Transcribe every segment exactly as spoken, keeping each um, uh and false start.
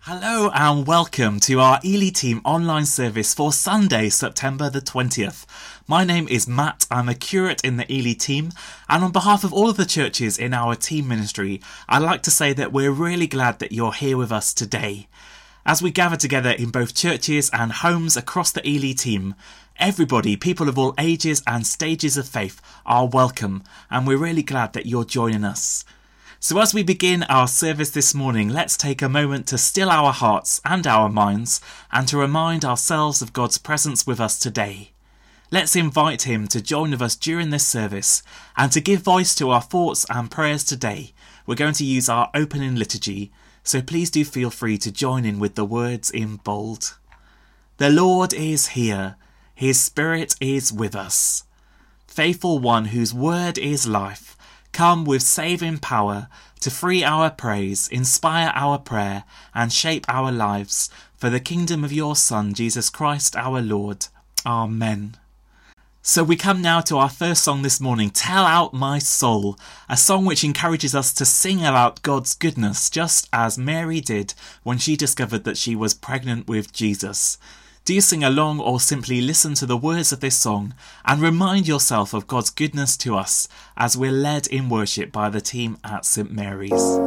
Hello and welcome to our Ely Team online service for Sunday, September the twentieth. My name is Matt, I'm a curate in the Ely Team, and on behalf of all of the churches in our team ministry, I'd like to say that we're really glad that you're here with us today. As we gather together in both churches and homes across the Ely Team, everybody, people of all ages and stages of faith, are welcome, and we're really glad that you're joining us. So as we begin our service this morning, let's take a moment to still our hearts and our minds and to remind ourselves of God's presence with us today. Let's invite him to join with us during this service, and to give voice to our thoughts and prayers today, we're going to use our opening liturgy, so please do feel free to join in with the words in bold. The Lord is here, his Spirit is with us. Faithful one whose word is life, come with saving power to free our praise, inspire our prayer, and shape our lives for the kingdom of your Son, Jesus Christ our Lord. Amen. So we come now to our first song this morning, Tell Out My Soul, a song which encourages us to sing about God's goodness, just as Mary did when she discovered that she was pregnant with Jesus. Do you sing along or simply listen to the words of this song and remind yourself of God's goodness to us as we're led in worship by the team at St Mary's.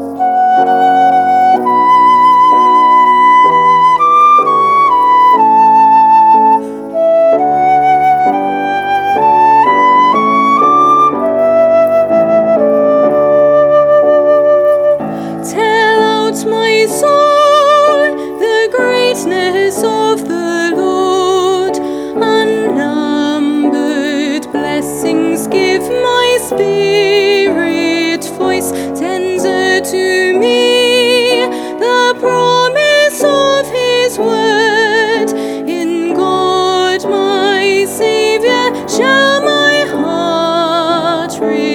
Spirit voice tender to me, the promise of his word. In God my Saviour shall my heart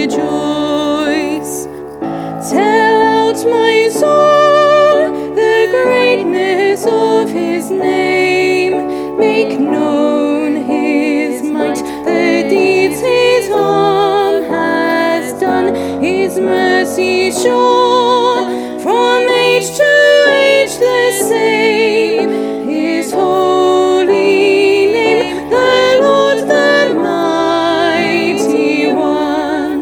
rejoice. Tell out my soul the greatness of his name, make known his might, the deeds his arm has done, his mercy sure, from age to age the same, his holy name, the Lord the mighty one.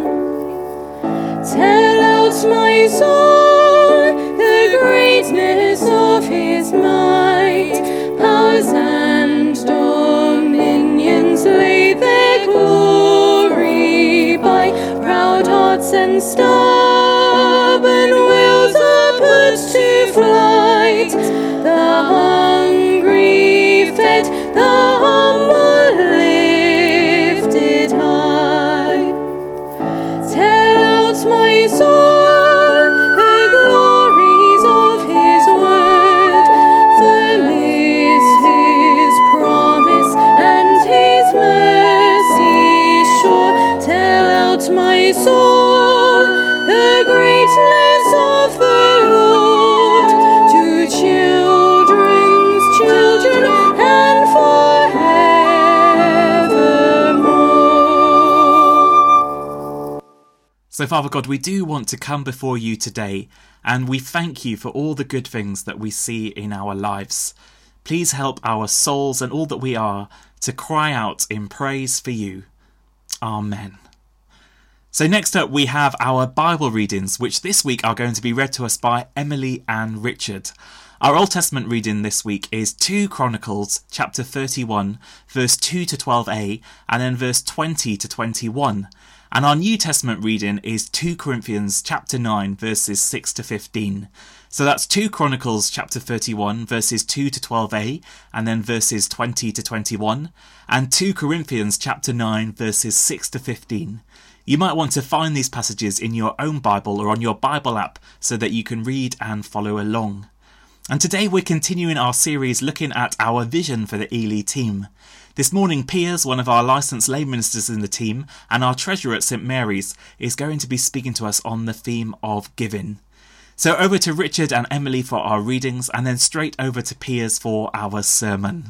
Tell out my soul the greatness of his might, powers and dominions lay their glory by, proud hearts and stubborn wills are put to flight, the hungry fed, the humble lifted high. Tell out my soul the glories of his word, firm is his promise and his mercy sure. Tell out my soul the greatness of the Lord, to children's children and forevermore. So Father God, we do want to come before you today, and we thank you for all the good things that we see in our lives. Please help our souls and all that we are to cry out in praise for you. Amen. So next up we have our Bible readings, which this week are going to be read to us by Emily and Richard. Our Old Testament reading this week is two Chronicles chapter thirty-one, verse two to twelve a, and then verse twenty to twenty-one. And our New Testament reading is two Corinthians chapter nine, verses six to fifteen. So that's two Chronicles chapter thirty-one, verses two to twelve a, and then verses twenty to twenty-one, and two Corinthians chapter nine, verses six to fifteen. You might want to find these passages in your own Bible or on your Bible app so that you can read and follow along. And today we're continuing our series looking at our vision for the Ely Team. This morning, Piers, one of our licensed lay ministers in the team and our treasurer at St Mary's, is going to be speaking to us on the theme of giving. So over to Richard and Emily for our readings, and then straight over to Piers for our sermon.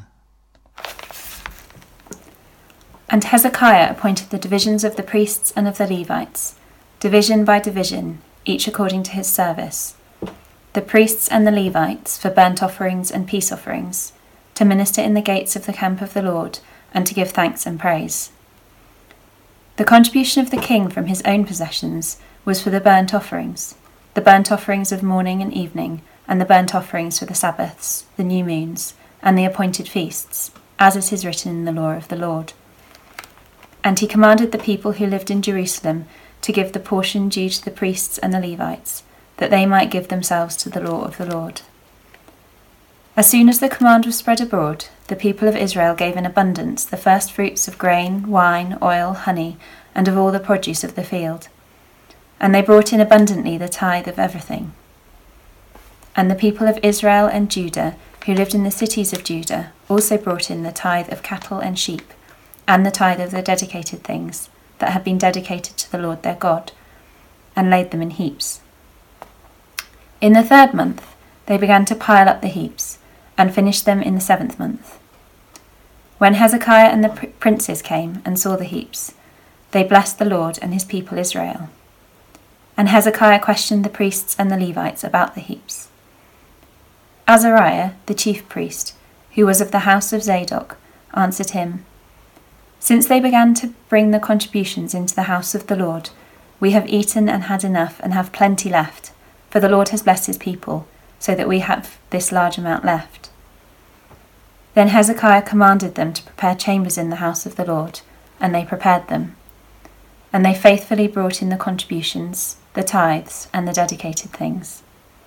And Hezekiah appointed the divisions of the priests and of the Levites, division by division, each according to his service. the priests and the Levites for burnt offerings and peace offerings, to minister in the gates of the camp of the Lord, and to give thanks and praise. The contribution of the king from his own possessions was for the burnt offerings, the burnt offerings of morning and evening, and the burnt offerings for the Sabbaths, the new moons, and the appointed feasts, as it is written in the law of the Lord. And he commanded the people who lived in Jerusalem to give the portion due to the priests and the Levites, that they might give themselves to the law of the Lord. As soon as the command was spread abroad, the people of Israel gave in abundance the first fruits of grain, wine, oil, honey, and of all the produce of the field. And they brought in abundantly the tithe of everything. And the people of Israel and Judah, who lived in the cities of Judah, also brought in the tithe of cattle and sheep, and the tithe of the dedicated things that had been dedicated to the Lord their God, and laid them in heaps. In the third month they began to pile up the heaps, and finished them in the seventh month. When Hezekiah and the pr- princes came and saw the heaps, they blessed the Lord and his people Israel. And Hezekiah questioned the priests and the Levites about the heaps. Azariah, the chief priest, who was of the house of Zadok, answered him, "Since they began to bring the contributions into the house of the Lord, we have eaten and had enough and have plenty left, for the Lord has blessed his people, so that we have this large amount left." Then Hezekiah commanded them to prepare chambers in the house of the Lord, and they prepared them. And they faithfully brought in the contributions, the tithes, and the dedicated things.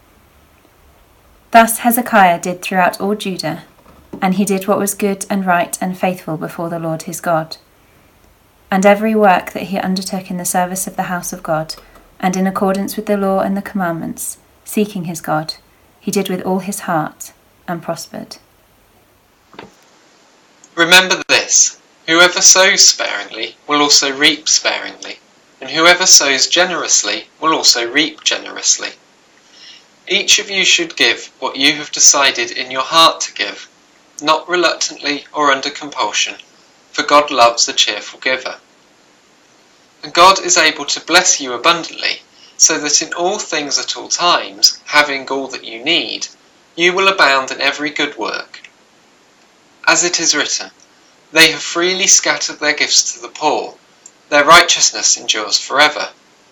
Thus Hezekiah did throughout all Judah, and he did what was good and right and faithful before the Lord his God. And every work that he undertook in the service of the house of God, and in accordance with the law and the commandments, seeking his God, he did with all his heart, and prospered. Remember this, whoever sows sparingly will also reap sparingly, and whoever sows generously will also reap generously. Each of you should give what you have decided in your heart to give, not reluctantly or under compulsion, for God loves a cheerful giver. And God is able to bless you abundantly, so that in all things at all times, having all that you need, you will abound in every good work. As it is written, "They have freely scattered their gifts to the poor, their righteousness endures forever."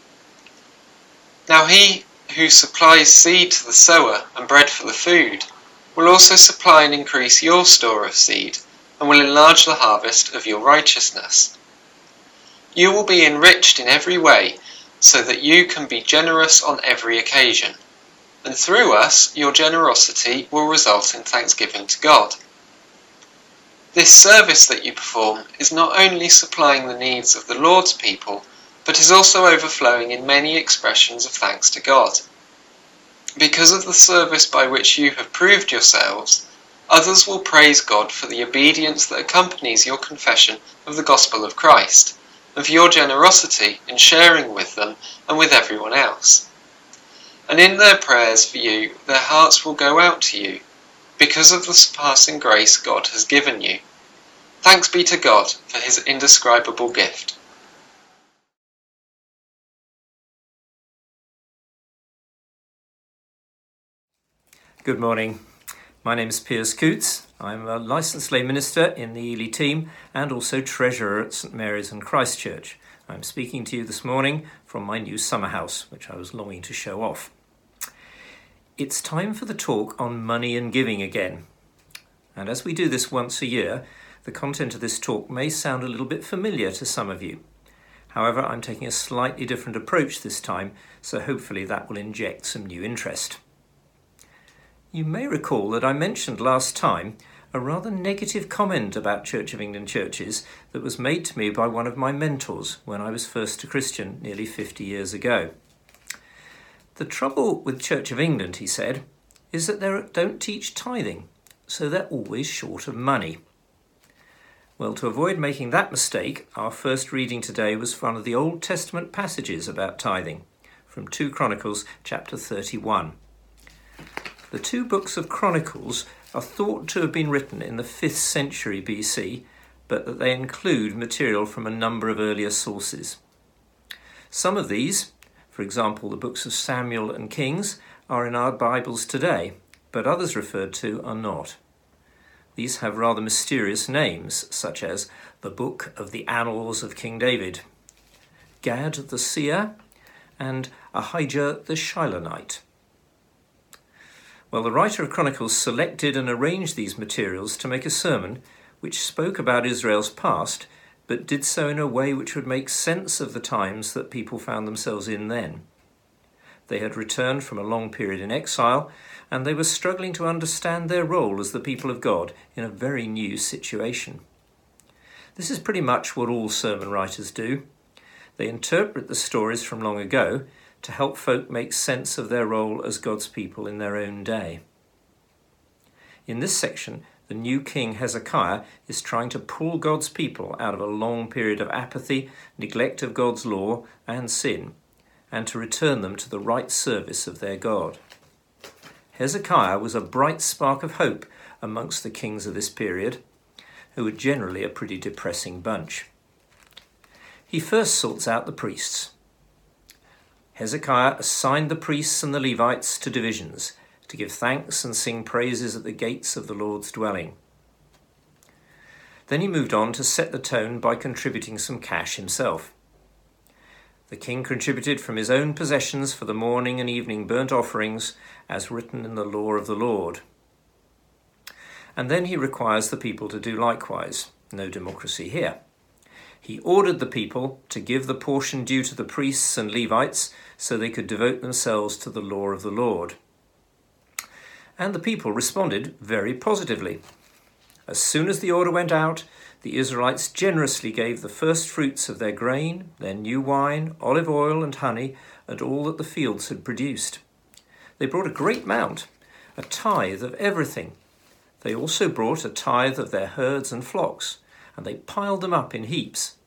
Now he who supplies seed to the sower and bread for the food will also supply and increase your store of seed, and will enlarge the harvest of your righteousness. You will be enriched in every way, so that you can be generous on every occasion, and through us your generosity will result in thanksgiving to God. This service that you perform is not only supplying the needs of the Lord's people, but is also overflowing in many expressions of thanks to God. Because of the service by which you have proved yourselves, others will praise God for the obedience that accompanies your confession of the gospel of Christ, and for your generosity in sharing with them and with everyone else. And in their prayers for you, their hearts will go out to you, because of the surpassing grace God has given you. Thanks be to God for his indescribable gift. Good morning. My name is Piers Coots. I'm a licensed lay minister in the Ely team and also treasurer at St Mary's and Christchurch. I'm speaking to you this morning from my new summer house, which I was longing to show off. It's time for the talk on money and giving again. And as we do this once a year, the content of this talk may sound a little bit familiar to some of you. However, I'm taking a slightly different approach this time, so hopefully that will inject some new interest. You may recall that I mentioned last time a rather negative comment about Church of England churches that was made to me by one of my mentors when I was first a Christian nearly fifty years ago. The trouble with Church of England, he said, is that they don't teach tithing, so they're always short of money. Well, to avoid making that mistake, our first reading today was one of the Old Testament passages about tithing, from Second Chronicles chapter thirty-one. The two books of Chronicles are thought to have been written in the fifth century B C, but that they include material from a number of earlier sources. Some of these, for example the books of Samuel and Kings, are in our Bibles today, but others referred to are not. These have rather mysterious names, such as the Book of the Annals of King David, Gad the Seer, and Ahijah the Shilonite. Well, the writer of Chronicles selected and arranged these materials to make a sermon which spoke about Israel's past, but did so in a way which would make sense of the times that people found themselves in then. They had returned from a long period in exile, and they were struggling to understand their role as the people of God in a very new situation. This is pretty much what all sermon writers do. They interpret the stories from long ago to help folk make sense of their role as God's people in their own day. In this section, the new king Hezekiah is trying to pull God's people out of a long period of apathy, neglect of God's law, and sin, and to return them to the right service of their God. Hezekiah was a bright spark of hope amongst the kings of this period, who were generally a pretty depressing bunch. He first sorts out the priests. Hezekiah assigned the priests and the Levites to divisions to give thanks and sing praises at the gates of the Lord's dwelling. Then he moved on to set the tone by contributing some cash himself. The king contributed from his own possessions for the morning and evening burnt offerings as written in the law of the Lord. And then he requires the people to do likewise. No democracy here. He ordered the people to give the portion due to the priests and Levites so they could devote themselves to the law of the Lord. And the people responded very positively. As soon as the order went out, the Israelites generously gave the first fruits of their grain, their new wine, olive oil and honey, and all that the fields had produced. They brought a great amount, a tithe of everything. They also brought a tithe of their herds and flocks, and they piled them up in heaps.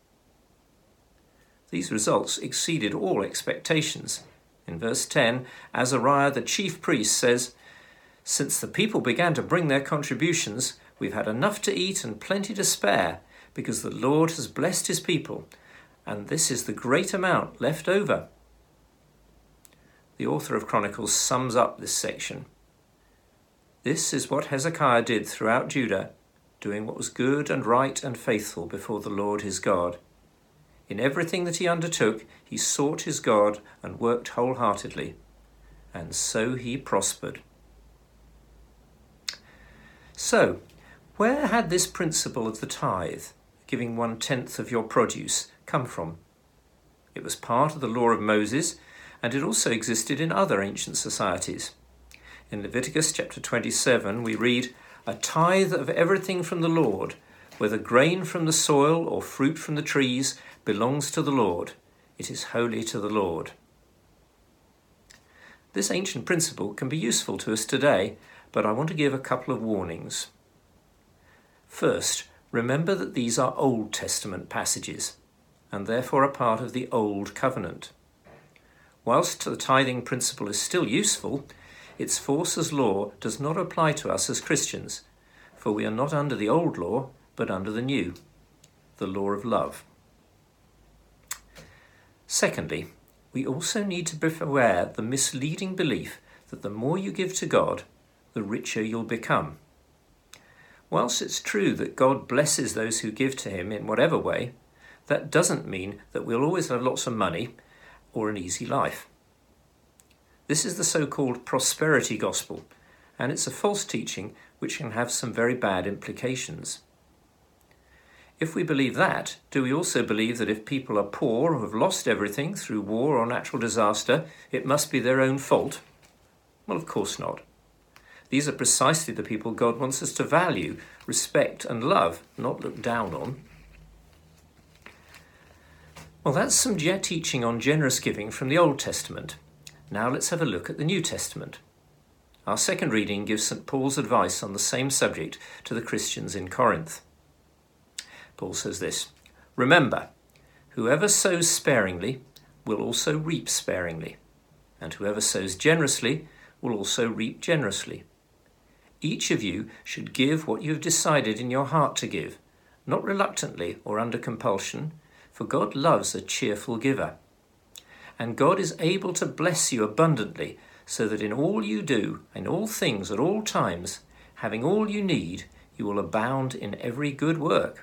These results exceeded all expectations. In verse ten, Azariah the chief priest says, "Since the people began to bring their contributions, we've had enough to eat and plenty to spare, because the Lord has blessed his people, and this is the great amount left over." The author of Chronicles sums up this section. This is what Hezekiah did throughout Judah, doing what was good and right and faithful before the Lord his God. In everything that he undertook, he sought his God and worked wholeheartedly, and so he prospered. So, where had this principle of the tithe, giving one-tenth of your produce, come from? It was part of the law of Moses, and it also existed in other ancient societies. In Leviticus chapter twenty-seven, we read, "A tithe of everything from the Lord, whether grain from the soil or fruit from the trees, belongs to the Lord. It is holy to the Lord." This ancient principle can be useful to us today, but I want to give a couple of warnings. First, remember that these are Old Testament passages, and therefore are part of the Old Covenant. Whilst the tithing principle is still useful, its force as law does not apply to us as Christians, for we are not under the old law, but under the new, the law of love. Secondly, we also need to beware the misleading belief that the more you give to God, the richer you'll become. Whilst it's true that God blesses those who give to him in whatever way, that doesn't mean that we'll always have lots of money or an easy life. This is the so-called prosperity gospel, and it's a false teaching which can have some very bad implications. If we believe that, do we also believe that if people are poor or have lost everything through war or natural disaster, it must be their own fault? Well, of course not. These are precisely the people God wants us to value, respect and love, not look down on. Well, that's some teaching on generous giving from the Old Testament. Now let's have a look at the New Testament. Our second reading gives Saint Paul's advice on the same subject to the Christians in Corinth. Paul says this, "Remember, whoever sows sparingly will also reap sparingly, and whoever sows generously will also reap generously. Each of you should give what you have decided in your heart to give, not reluctantly or under compulsion, for God loves a cheerful giver. And God is able to bless you abundantly, so that in all you do, in all things, at all times, having all you need, you will abound in every good work.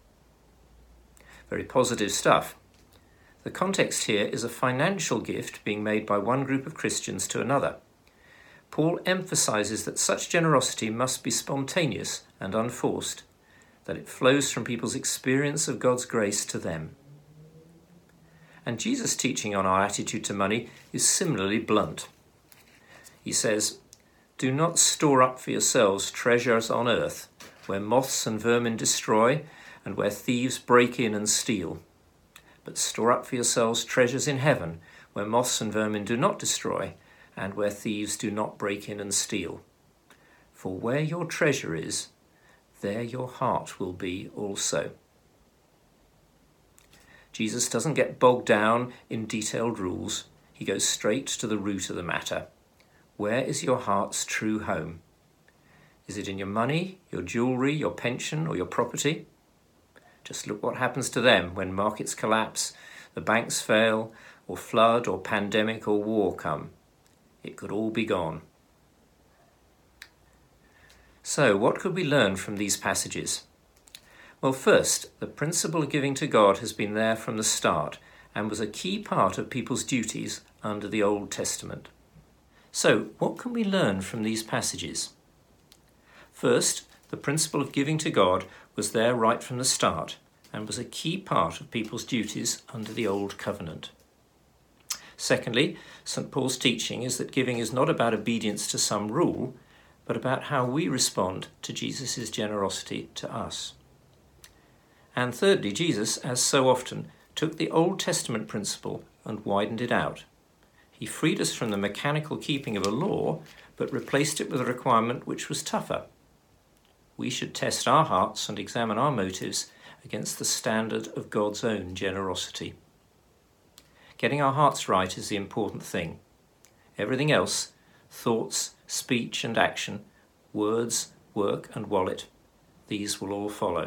Very positive stuff. The context here is a financial gift being made by one group of Christians to another. Paul emphasizes that such generosity must be spontaneous and unforced, that it flows from people's experience of God's grace to them. And Jesus' teaching on our attitude to money is similarly blunt. He says, "Do not store up for yourselves treasures on earth, where moths and vermin destroy, and where thieves break in and steal. But store up for yourselves treasures in heaven, where moths and vermin do not destroy, and where thieves do not break in and steal. For where your treasure is, there your heart will be also." Jesus doesn't get bogged down in detailed rules. He goes straight to the root of the matter. Where is your heart's true home? Is it in your money, your jewellery, your pension, or your property? Just look what happens to them when markets collapse, the banks fail, or flood or pandemic or war come. It could all be gone. So, what could we learn from these passages? Well, first, the principle of giving to God has been there from the start and was a key part of people's duties under the Old Testament. So, what can we learn from these passages? First, the principle of giving to God was there right from the start and was a key part of people's duties under the Old Covenant. Secondly, Saint Paul's teaching is that giving is not about obedience to some rule, but about how we respond to Jesus' generosity to us. And thirdly, Jesus, as so often, took the Old Testament principle and widened it out. He freed us from the mechanical keeping of a law, but replaced it with a requirement which was tougher. We should test our hearts and examine our motives against the standard of God's own generosity. Getting our hearts right is the important thing. Everything else, thoughts, speech and action, words, work and wallet, these will all follow.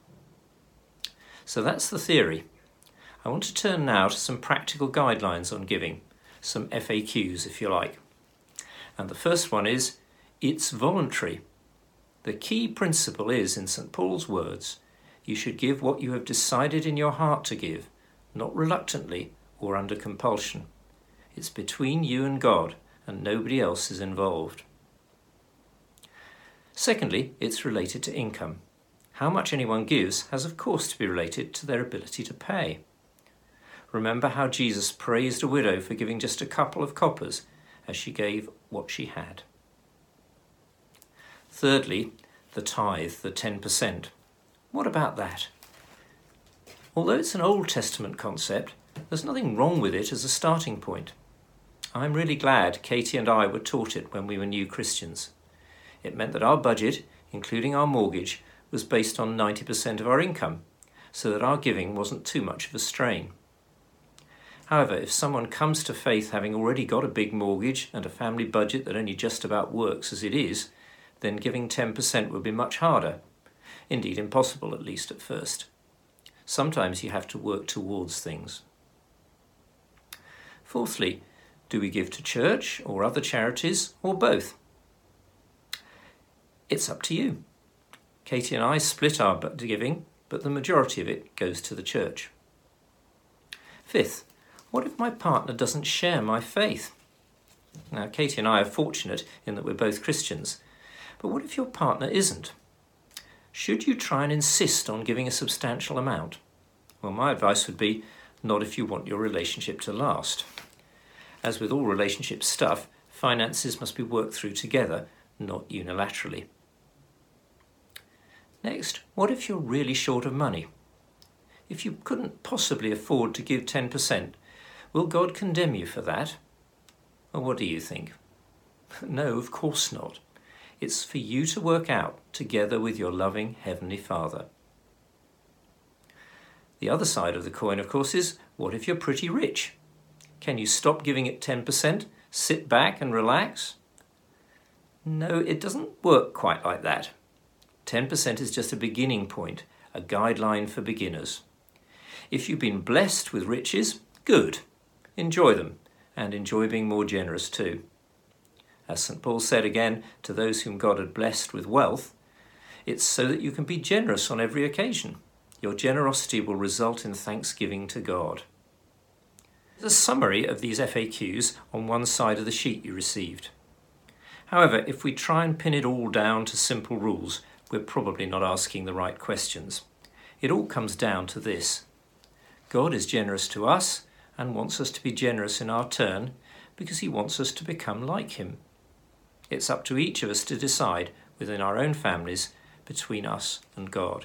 So that's the theory. I want to turn now to some practical guidelines on giving, some F A Qs if you like. And the first one is, it's voluntary. The key principle is, in Saint Paul's words, you should give what you have decided in your heart to give, not reluctantly or under compulsion. It's between you and God, and nobody else is involved. Secondly, it's related to income. How much anyone gives has of course to be related to their ability to pay. Remember how Jesus praised a widow for giving just a couple of coppers as she gave what she had. Thirdly, the tithe, the ten percent. What about that? Although it's an Old Testament concept, there's nothing wrong with it as a starting point. I'm really glad Katie and I were taught it when we were new Christians. It meant that our budget, including our mortgage, was based on ninety percent of our income, so that our giving wasn't too much of a strain. However, if someone comes to faith having already got a big mortgage and a family budget that only just about works as it is, then giving ten percent would be much harder. Indeed, impossible, at least at first. Sometimes you have to work towards things. Fourthly, do we give to church or other charities or both? It's up to you. Katie and I split our giving, but the majority of it goes to the church. Fifth, what if my partner doesn't share my faith? Now, Katie and I are fortunate in that we're both Christians, but what if your partner isn't? Should you try and insist on giving a substantial amount? Well, my advice would be not if you want your relationship to last. As with all relationship stuff, finances must be worked through together, not unilaterally. Next, what if you're really short of money? If you couldn't possibly afford to give ten percent, will God condemn you for that? Or what do you think? No, of course not. It's for you to work out together with your loving Heavenly Father. The other side of the coin, of course, is what if you're pretty rich? Can you stop giving it ten percent, sit back and relax? No, it doesn't work quite like that. ten percent is just a beginning point, a guideline for beginners. If you've been blessed with riches, good. Enjoy them, and enjoy being more generous too. As Saint Paul said again to those whom God had blessed with wealth, it's so that you can be generous on every occasion. Your generosity will result in thanksgiving to God. There's a summary of these F A Qs on one side of the sheet you received. However, if we try and pin it all down to simple rules, we're probably not asking the right questions. It all comes down to this. God is generous to us and wants us to be generous in our turn because he wants us to become like him. It's up to each of us to decide within our own families between us and God.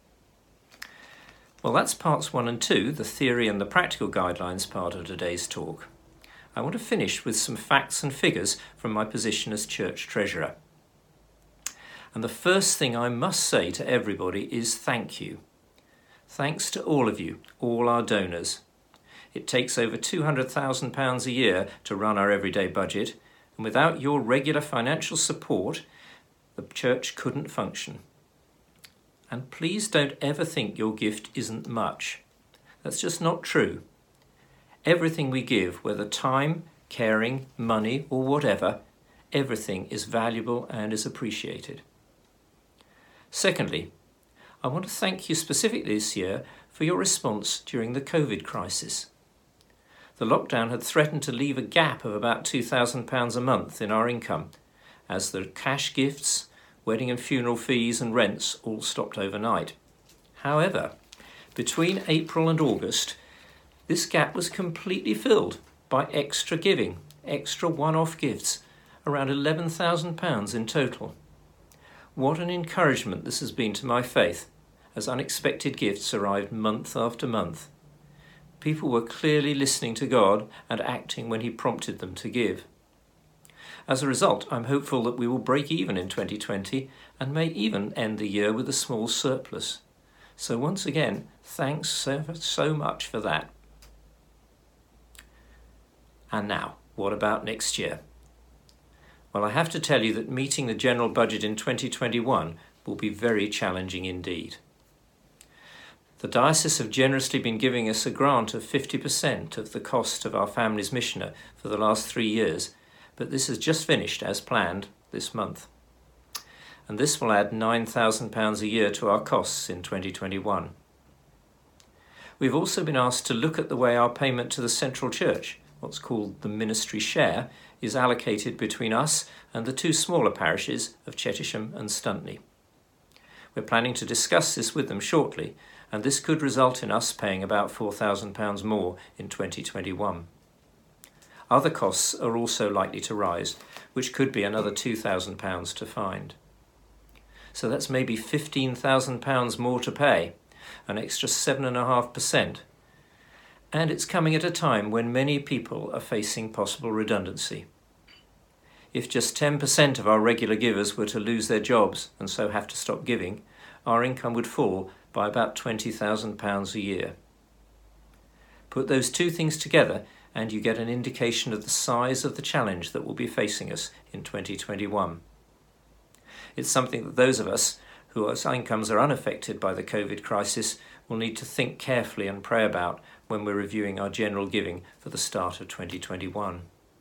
Well, that's parts one and two, the theory and the practical guidelines part of today's talk. I want to finish with some facts and figures from my position as church treasurer. And the first thing I must say to everybody is thank you. Thanks to all of you, all our donors. It takes over two hundred thousand pounds a year to run our everyday budget, and without your regular financial support, the church couldn't function. And please don't ever think your gift isn't much. That's just not true. Everything we give, whether time, caring, money, or whatever, everything is valuable and is appreciated. Secondly, I want to thank you specifically this year for your response during the COVID crisis. The lockdown had threatened to leave a gap of about two thousand pounds a month in our income, as the cash gifts, wedding and funeral fees and rents all stopped overnight. However, between April and August, this gap was completely filled by extra giving, extra one-off gifts, around eleven thousand pounds in total. What an encouragement this has been to my faith, as unexpected gifts arrived month after month. People were clearly listening to God and acting when he prompted them to give. As a result, I'm hopeful that we will break even in twenty twenty and may even end the year with a small surplus. So once again, thanks so, so much for that. And now, what about next year? Well, I have to tell you that meeting the general budget in twenty twenty-one will be very challenging indeed. The diocese have generously been giving us a grant of fifty percent of the cost of our family's missioner for the last three years, but this has just finished as planned this month. And this will add nine thousand pounds a year to our costs in twenty twenty-one. We've also been asked to look at the way our payment to the Central Church, what's called the ministry share, is allocated between us and the two smaller parishes of Chettisham and Stuntney. We're planning to discuss this with them shortly, and this could result in us paying about four thousand pounds more in twenty twenty-one. Other costs are also likely to rise, which could be another two thousand pounds to find. So that's maybe fifteen thousand pounds more to pay, an extra seven point five percent. And it's coming at a time when many people are facing possible redundancy. If just ten percent of our regular givers were to lose their jobs and so have to stop giving, our income would fall by about twenty thousand pounds a year. Put those two things together and you get an indication of the size of the challenge that will be facing us in twenty twenty-one. It's something that those of us whose incomes are unaffected by the COVID crisis will need to think carefully and pray about when we're reviewing our general giving for the start of twenty twenty-one.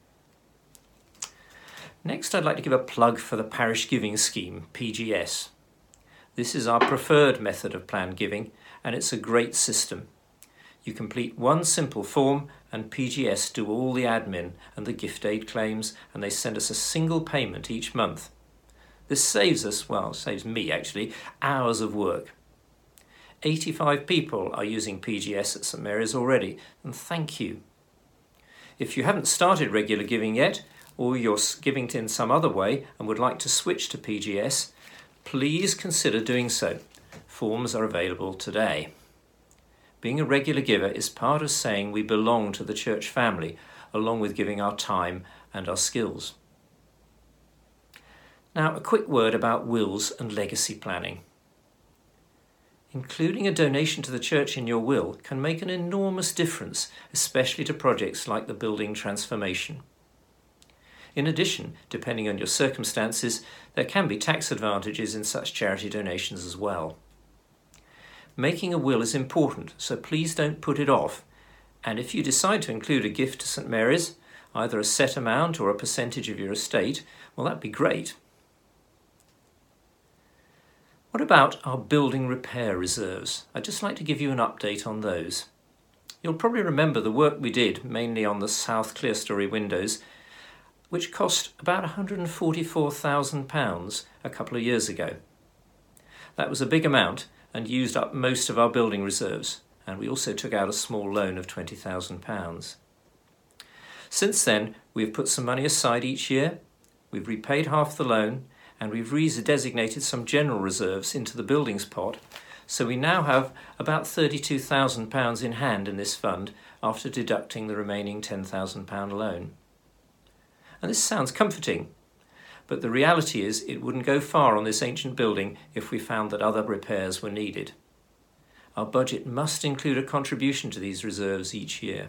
Next, I'd like to give a plug for the Parish Giving Scheme, P G S. This is our preferred method of planned giving, and it's a great system. You complete one simple form and P G S do all the admin and the gift aid claims, and they send us a single payment each month. This saves us, well, saves me actually, hours of work. eighty-five people are using P G S at St Mary's already, and thank you. If you haven't started regular giving yet, or you're giving in some other way and would like to switch to P G S, please consider doing so. Forms are available today. Being a regular giver is part of saying we belong to the church family, along with giving our time and our skills. Now, a quick word about wills and legacy planning. Including a donation to the church in your will can make an enormous difference, especially to projects like the building transformation. In addition, depending on your circumstances, there can be tax advantages in such charity donations as well. Making a will is important, so please don't put it off. And if you decide to include a gift to St Mary's, either a set amount or a percentage of your estate, well, that'd be great. What about our building repair reserves? I'd just like to give you an update on those. You'll probably remember the work we did, mainly on the south clerestory windows, which cost about one hundred forty-four thousand pounds a couple of years ago. That was a big amount and used up most of our building reserves, and we also took out a small loan of twenty thousand pounds. Since then, we've put some money aside each year, we've repaid half the loan, and we've redesignated some general reserves into the buildings pot, so we now have about thirty-two thousand pounds in hand in this fund after deducting the remaining ten thousand pounds loan. And this sounds comforting, but the reality is it wouldn't go far on this ancient building if we found that other repairs were needed. Our budget must include a contribution to these reserves each year.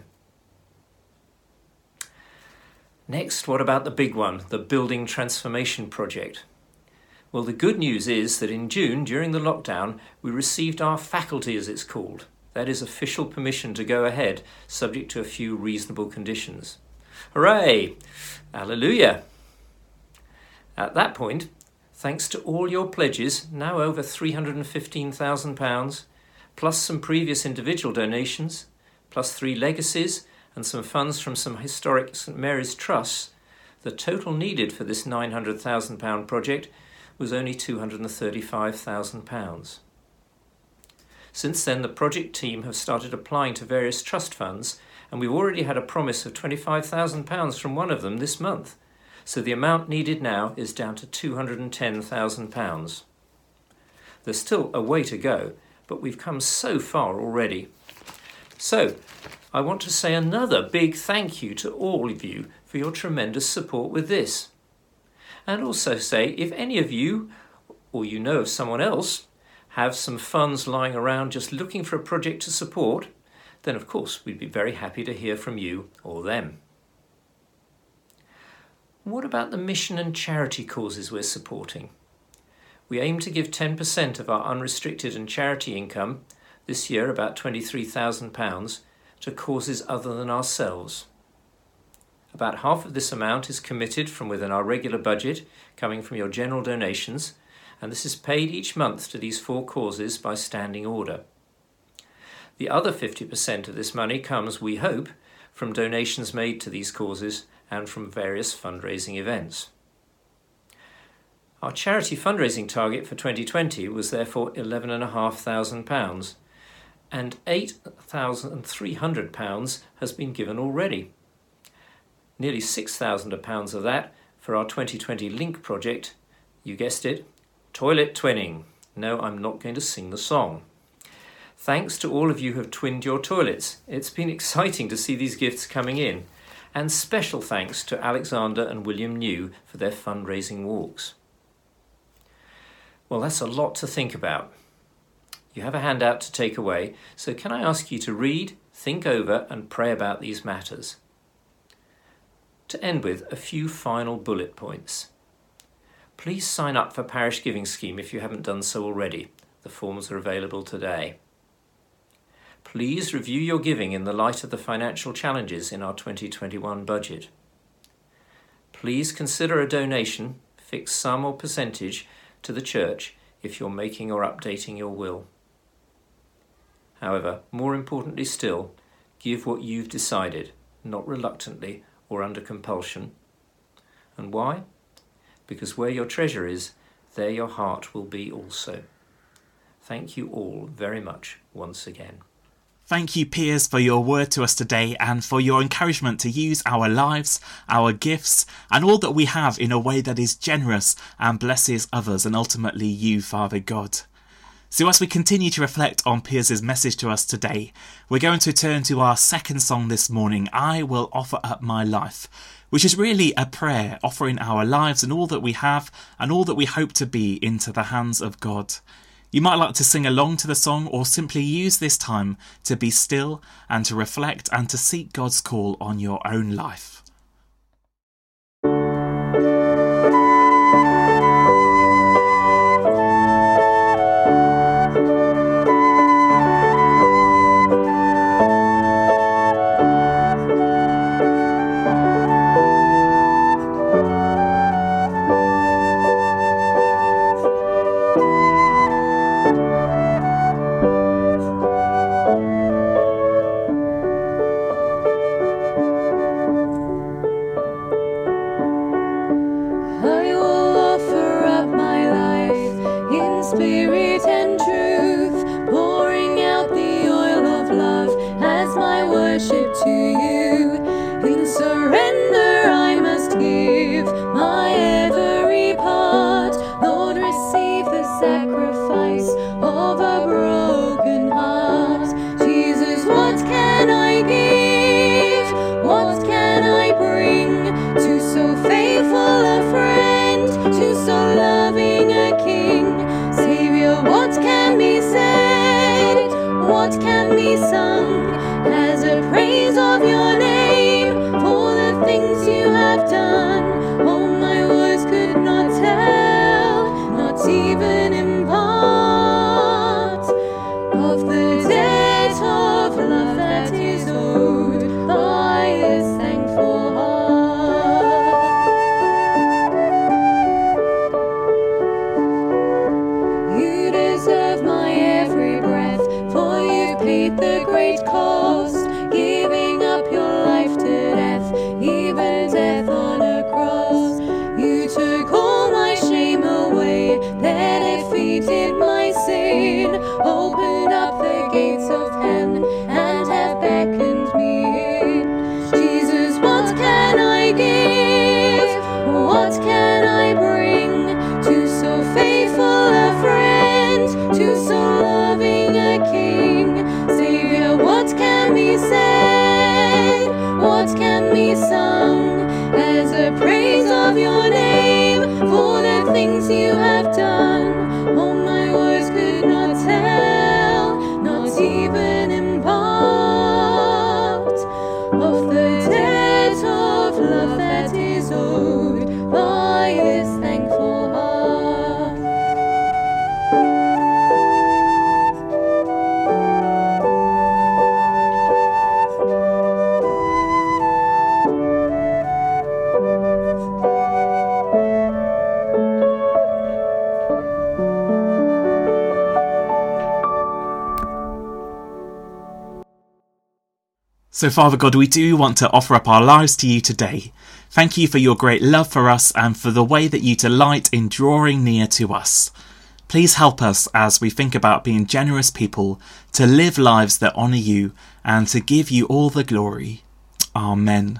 Next, what about the big one, the building transformation project? Well, the good news is that in June, during the lockdown, we received our faculty, as it's called. That is official permission to go ahead, subject to a few reasonable conditions. Hooray! Hallelujah! At that point, thanks to all your pledges, now over three hundred fifteen thousand pounds, plus some previous individual donations, plus three legacies and some funds from some historic St Mary's trusts, the total needed for this nine hundred thousand pounds project was only two hundred thirty-five thousand pounds. Since then, the project team have started applying to various trust funds, and we've already had a promise of twenty-five thousand pounds from one of them this month, so the amount needed now is down to two hundred ten thousand pounds. There's still a way to go, but we've come so far already. So, I want to say another big thank you to all of you for your tremendous support with this. And also say, if any of you, or you know of someone else, have some funds lying around just looking for a project to support, then of course we'd be very happy to hear from you or them. What about the mission and charity causes we're supporting? We aim to give ten percent of our unrestricted and charity income, this year about twenty-three thousand pounds, to causes other than ourselves. About half of this amount is committed from within our regular budget, coming from your general donations, and this is paid each month to these four causes by standing order. The other fifty percent of this money comes, we hope, from donations made to these causes and from various fundraising events. Our charity fundraising target for twenty twenty was therefore eleven thousand five hundred pounds, and eight thousand three hundred pounds has been given already. Nearly six thousand pounds of that for our twenty twenty Link project, you guessed it, toilet twinning. No, I'm not going to sing the song. Thanks to all of you who have twinned your toilets. It's been exciting to see these gifts coming in. And special thanks to Alexander and William New for their fundraising walks. Well, that's a lot to think about. You have a handout to take away, so can I ask you to read, think over and pray about these matters? To end with, a few final bullet points. Please sign up for Parish Giving Scheme if you haven't done so already. The forms are available today. Please review your giving in the light of the financial challenges in our twenty twenty-one budget. Please consider a donation, fixed sum or percentage, to the church if you're making or updating your will. However, more importantly still, give what you've decided, not reluctantly or under compulsion. And why? Because where your treasure is, there your heart will be also. Thank you all very much once again. Thank you, Piers, for your word to us today and for your encouragement to use our lives, our gifts, and all that we have in a way that is generous and blesses others and ultimately you, Father God. So as we continue to reflect on Piers' message to us today, we're going to turn to our second song this morning, I Will Offer Up My Life, which is really a prayer offering our lives and all that we have and all that we hope to be into the hands of God. You might like to sing along to the song or simply use this time to be still and to reflect and to seek God's call on your own life. worship to you. In surrender I must give my every part. Lord, receive the sacrifice of a broken heart. Jesus, what can I give? What can I bring to so faithful a friend, to so loving a King? Savior, what can be said? What can be sung as a praise of your name for the things you have done? Oh, my words could not tell, not even impart of the debt of love that is owed by this thankful heart. You deserve my every breath, for you paid the great cost, giving up your life to death, even death on a cross. You took all my shame away, then defeated my sin, opened up the gates of heaven and have beckoned me in. Jesus, what can I give? What can I bring to so faithful a friend, to so loving a King? Savior, what can be said? What can be sung as a praise of your name for the things you have done? Oh, my words could not tell, not even impart of the debt of love that is owed by this thankful heart. So, Father God, we do want to offer up our lives to you today. Thank you for your great love for us and for the way that you delight in drawing near to us. Please help us as we think about being generous people, to live lives that honour you and to give you all the glory. Amen.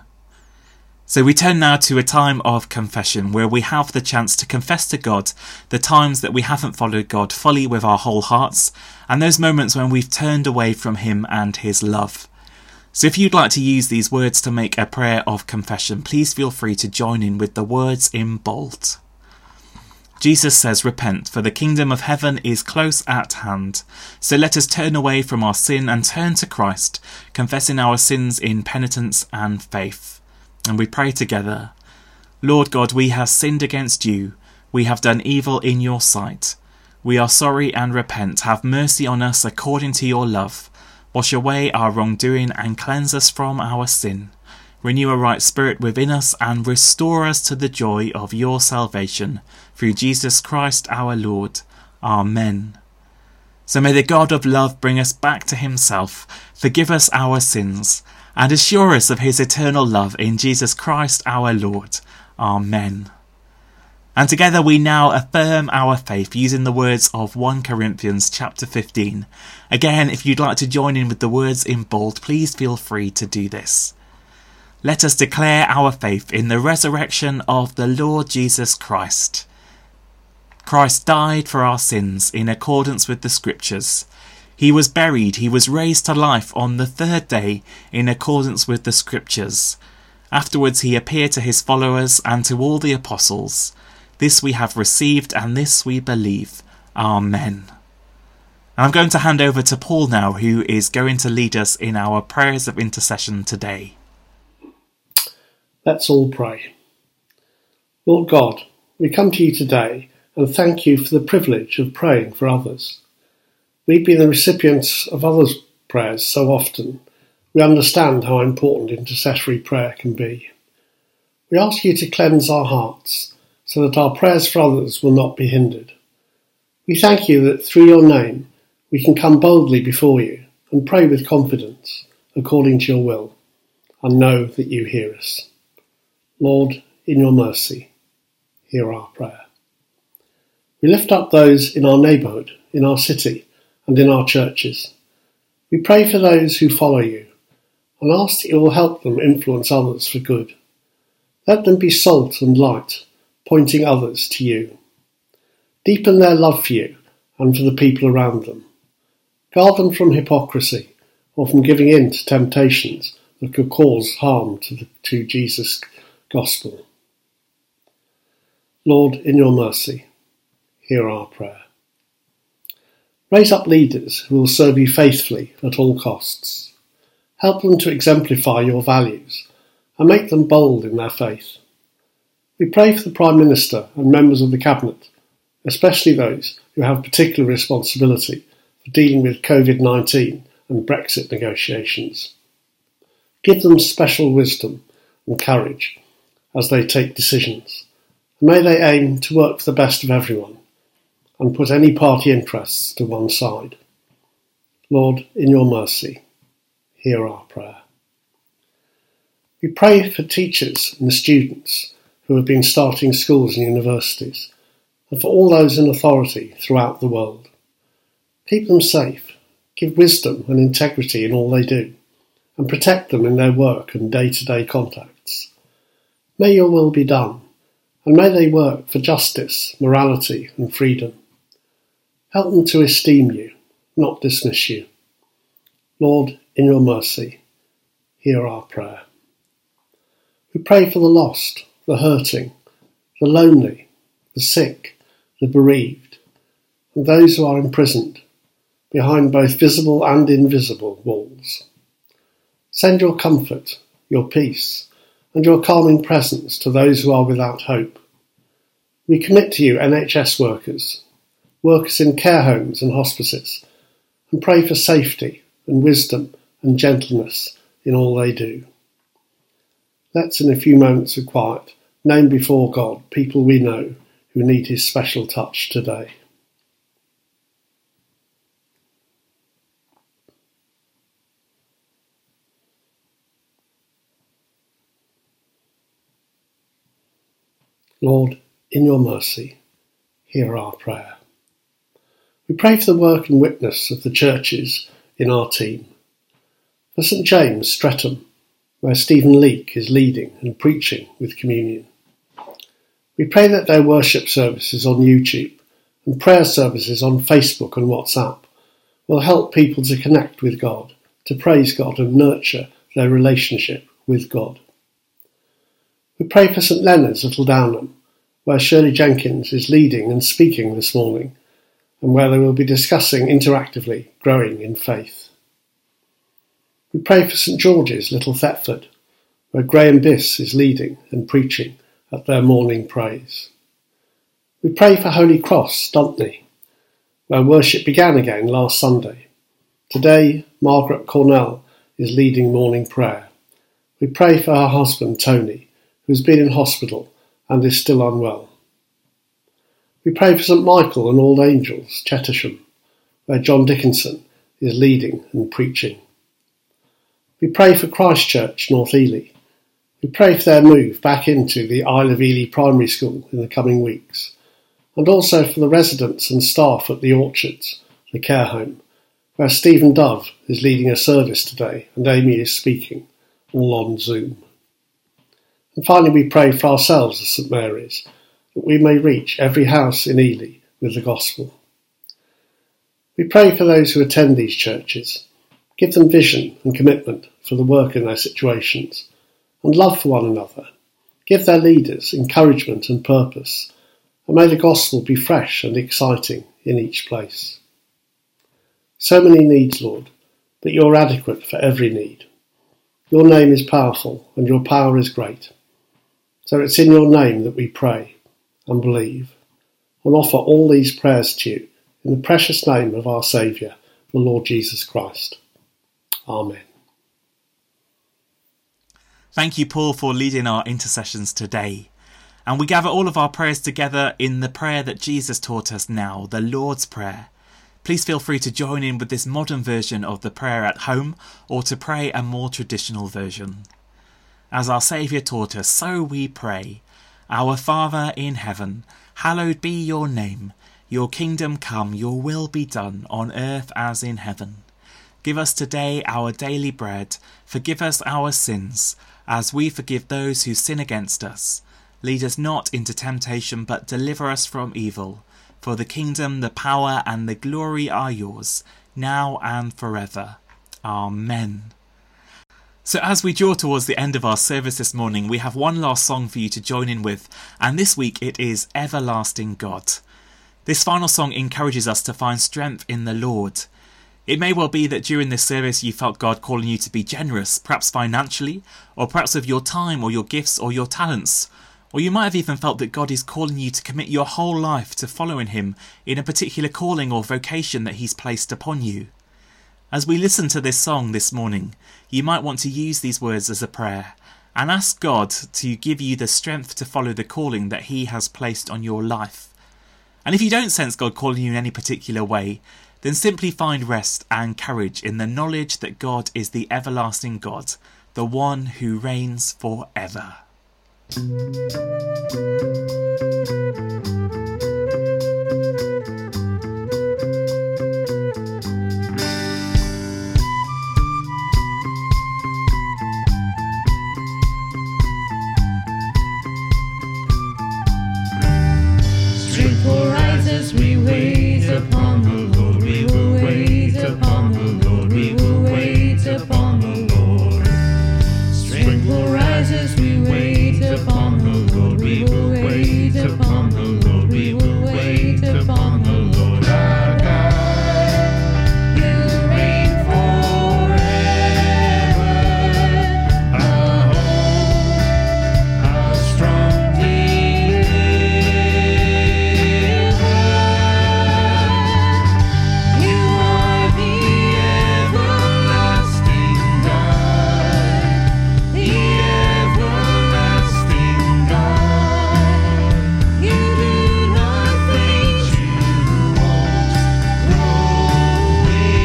So we turn now to a time of confession where we have the chance to confess to God the times that we haven't followed God fully with our whole hearts, and those moments when we've turned away from him and his love. So if you'd like to use these words to make a prayer of confession, please feel free to join in with the words in bold. Jesus says, "Repent, for the kingdom of heaven is close at hand. So let us turn away from our sin and turn to Christ, confessing our sins in penitence and faith." And we pray together. Lord God, we have sinned against you. We have done evil in your sight. We are sorry and repent. Have mercy on us according to your love. Wash away our wrongdoing and cleanse us from our sin. Renew a right spirit within us and restore us to the joy of your salvation. Through Jesus Christ our Lord. Amen. So may the God of love bring us back to himself, forgive us our sins, and assure us of his eternal love in Jesus Christ our Lord. Amen. And together we now affirm our faith using the words of First Corinthians chapter fifteen. Again, if you'd like to join in with the words in bold, please feel free to do this. Let us declare our faith in the resurrection of the Lord Jesus Christ. Christ died for our sins in accordance with the Scriptures. He was buried, he was raised to life on the third day in accordance with the Scriptures. Afterwards he appeared to his followers and to all the apostles. This we have received and this we believe. Amen. I'm going to hand over to Paul now, who is going to lead us in our prayers of intercession today. Let's all pray. Lord God, we come to you today and thank you for the privilege of praying for others. We've been the recipients of others' prayers so often. We understand how important intercessory prayer can be. We ask you to cleanse our hearts so that our prayers for others will not be hindered. We thank you that through your name we can come boldly before you and pray with confidence according to your will and know that you hear us. Lord, in your mercy, hear our prayer. We lift up those in our neighbourhood, in our city and in our churches. We pray for those who follow you, and ask that you will help them influence others for good. Let them be salt and light, pointing others to you. Deepen their love for you and for the people around them. Guard them from hypocrisy or from giving in to temptations that could cause harm to, the, to Jesus' gospel. Lord, in your mercy, hear our prayer. Raise up leaders who will serve you faithfully at all costs. Help them to exemplify your values and make them bold in their faith. We pray for the Prime Minister and members of the Cabinet, especially those who have particular responsibility for dealing with covid nineteen and Brexit negotiations. Give them special wisdom and courage as they take decisions, and may they aim to work for the best of everyone and put any party interests to one side. Lord, in your mercy, hear our prayer. We pray for teachers and students who have been starting schools and universities, and for all those in authority throughout the world. Keep them safe, give wisdom and integrity in all they do, and protect them in their work and day-to-day contacts. May your will be done, and may they work for justice, morality and freedom. Help them to esteem you, not dismiss you. Lord, in your mercy, hear our prayer. We pray for the lost, the hurting, the lonely, the sick, the bereaved, and those who are imprisoned behind both visible and invisible walls. Send your comfort, your peace, and your calming presence to those who are without hope. We commit to you N H S workers, workers in care homes and hospices, and pray for safety and wisdom and gentleness in all they do. Let's, in a few moments of quiet, name before God people we know who need his special touch today. Lord, in your mercy, hear our prayer. We pray for the work and witness of the churches in our team. For St James, Streatham, where Stephen Leake is leading and preaching with communion. We pray that their worship services on YouTube and prayer services on Facebook and WhatsApp will help people to connect with God, to praise God and nurture their relationship with God. We pray for St Leonard's, Little Downham, where Shirley Jenkins is leading and speaking this morning, and where they will be discussing interactively growing in faith. We pray for St George's, Little Thetford, where Graham Biss is leading and preaching at their morning praise. We pray for Holy Cross, Stuntney, where worship began again last Sunday. Today, Margaret Cornell is leading morning prayer. We pray for her husband, Tony, who has been in hospital and is still unwell. We pray for St Michael and All Angels, Chettisham, where John Dickinson is leading and preaching. We pray for Christ Church, North Ely. We pray for their move back into the Isle of Ely Primary School in the coming weeks, and also for the residents and staff at the Orchards, the care home, where Stephen Dove is leading a service today and Amy is speaking, all on Zoom. And finally we pray for ourselves as St Mary's, that we may reach every house in Ely with the gospel. We pray for those who attend these churches. Give them vision and commitment for the work in their situations, and love for one another. Give their leaders encouragement and purpose, and may the gospel be fresh and exciting in each place. So many needs, Lord, but you're adequate for every need. Your name is powerful, and your power is great. So it's in your name that we pray and believe, and offer all these prayers to you in the precious name of our Saviour, the Lord Jesus Christ. Amen. Thank you, Paul, for leading our intercessions today. And we gather all of our prayers together in the prayer that Jesus taught us now, the Lord's Prayer. Please feel free to join in with this modern version of the prayer at home, or to pray a more traditional version. As our Saviour taught us, so we pray. Our Father in heaven, hallowed be your name. Your kingdom come, your will be done, on earth as in heaven. Give us today our daily bread. Forgive us our sins, as we forgive those who sin against us. Lead us not into temptation, but deliver us from evil. For the kingdom, the power, and the glory are yours, now and forever. Amen. So as we draw towards the end of our service this morning, we have one last song for you to join in with, and this week it is Everlasting God. This final song encourages us to find strength in the Lord. It may well be that during this service you felt God calling you to be generous, perhaps financially, or perhaps with your time or your gifts or your talents. Or you might have even felt that God is calling you to commit your whole life to following him in a particular calling or vocation that he's placed upon you. As we listen to this song this morning, you might want to use these words as a prayer and ask God to give you the strength to follow the calling that he has placed on your life. And if you don't sense God calling you in any particular way, then simply find rest and courage in the knowledge that God is the everlasting God, the one who reigns forever. Strength will rise as we wait upon the Lord. We will wait upon the Lord. We will wait upon the Lord. Strength will rise as we wait upon the Lord. We will wait upon the Lord. We will wait upon the Lord our God. You reign forever. Our hope, our strong deliverer. You are the everlasting God. The everlasting God. You do not faint, you won't grow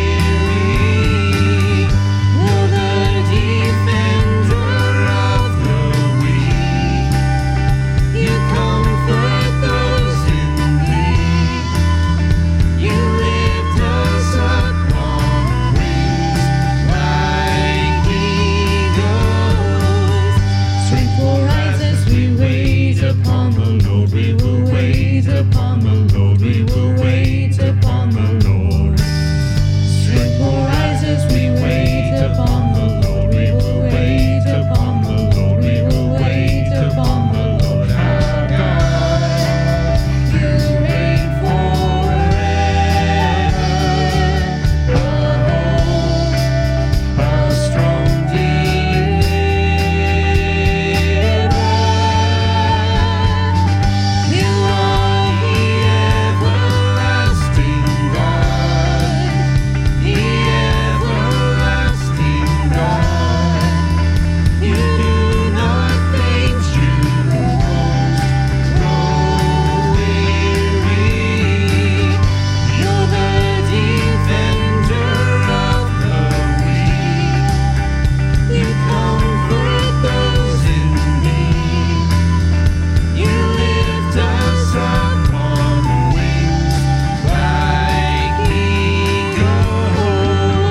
weary. You're the defender of the weak. You comfort those in need. You lift us upon wings like eagles. Strength will rise as we wait upon the Lord. We will wait upon the Lord. We will wait upon the Lord. Strength will rise as we wait upon the Lord. We will wait upon the Lord. We will wait upon the Lord our God. You reign forever. Our hope, our strong deliverer. You are the everlasting God. The everlasting God. You do not faint, you won't grow weary. You're the defender of the weak. You comfort those in need. You lift us upon wings like eagles.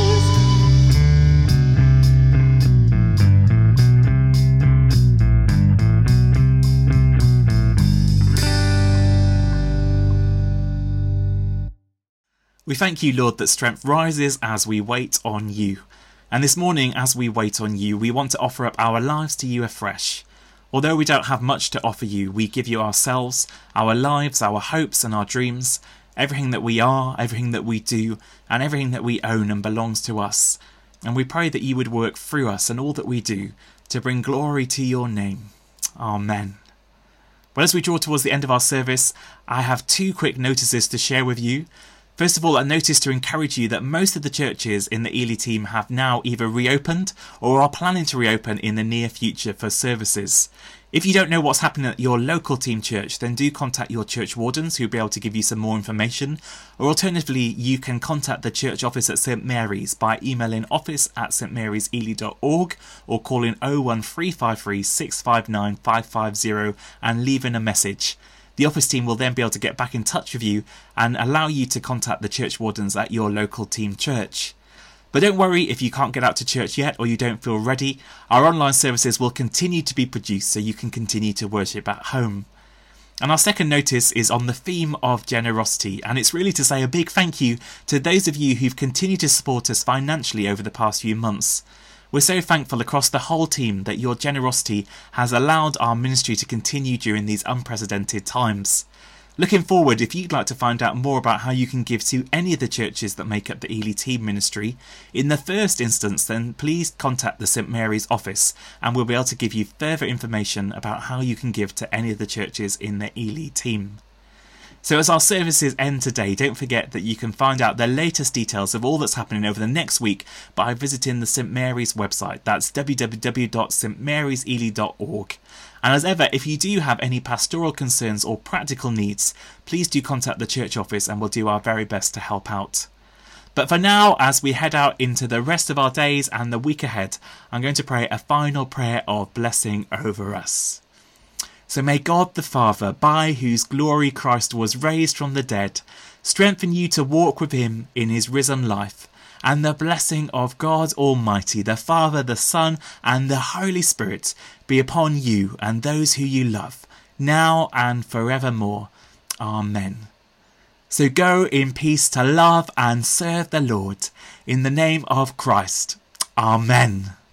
We thank you, Lord, that strength rises as we wait on you. And this morning, as we wait on you, we want to offer up our lives to you afresh. Although we don't have much to offer you, we give you ourselves, our lives, our hopes and our dreams, everything that we are, everything that we do, and everything that we own and belongs to us. And we pray that you would work through us and all that we do to bring glory to your name. Amen. Well, as we draw towards the end of our service, I have two quick notices to share with you. First of all, a notice to encourage you that most of the churches in the Ely team have now either reopened or are planning to reopen in the near future for services. If you don't know what's happening at your local team church, then do contact your church wardens who'll be able to give you some more information. Or alternatively, you can contact the church office at St Mary's by emailing office at st marys ely dot org or calling oh one three five three, six five nine, five five zero and leaving a message. The office team will then be able to get back in touch with you and allow you to contact the church wardens at your local team church. But don't worry if you can't get out to church yet or you don't feel ready. Our online services will continue to be produced so you can continue to worship at home. And our second notice is on the theme of generosity, and it's really to say a big thank you to those of you who've continued to support us financially over the past few months. We're so thankful across the whole team that your generosity has allowed our ministry to continue during these unprecedented times. Looking forward, if you'd like to find out more about how you can give to any of the churches that make up the Ely Team Ministry, in the first instance then please contact the St Mary's office and we'll be able to give you further information about how you can give to any of the churches in the Ely Team. So as our services end today, don't forget that you can find out the latest details of all that's happening over the next week by visiting the St Mary's website. That's w w w dot st marys ely dot org. And as ever, if you do have any pastoral concerns or practical needs, please do contact the church office and we'll do our very best to help out. But for now, as we head out into the rest of our days and the week ahead, I'm going to pray a final prayer of blessing over us. So may God the Father, by whose glory Christ was raised from the dead, strengthen you to walk with him in his risen life, and the blessing of God Almighty, the Father, the Son, and the Holy Spirit be upon you and those who you love, now and forevermore. Amen. So go in peace to love and serve the Lord, in the name of Christ. Amen.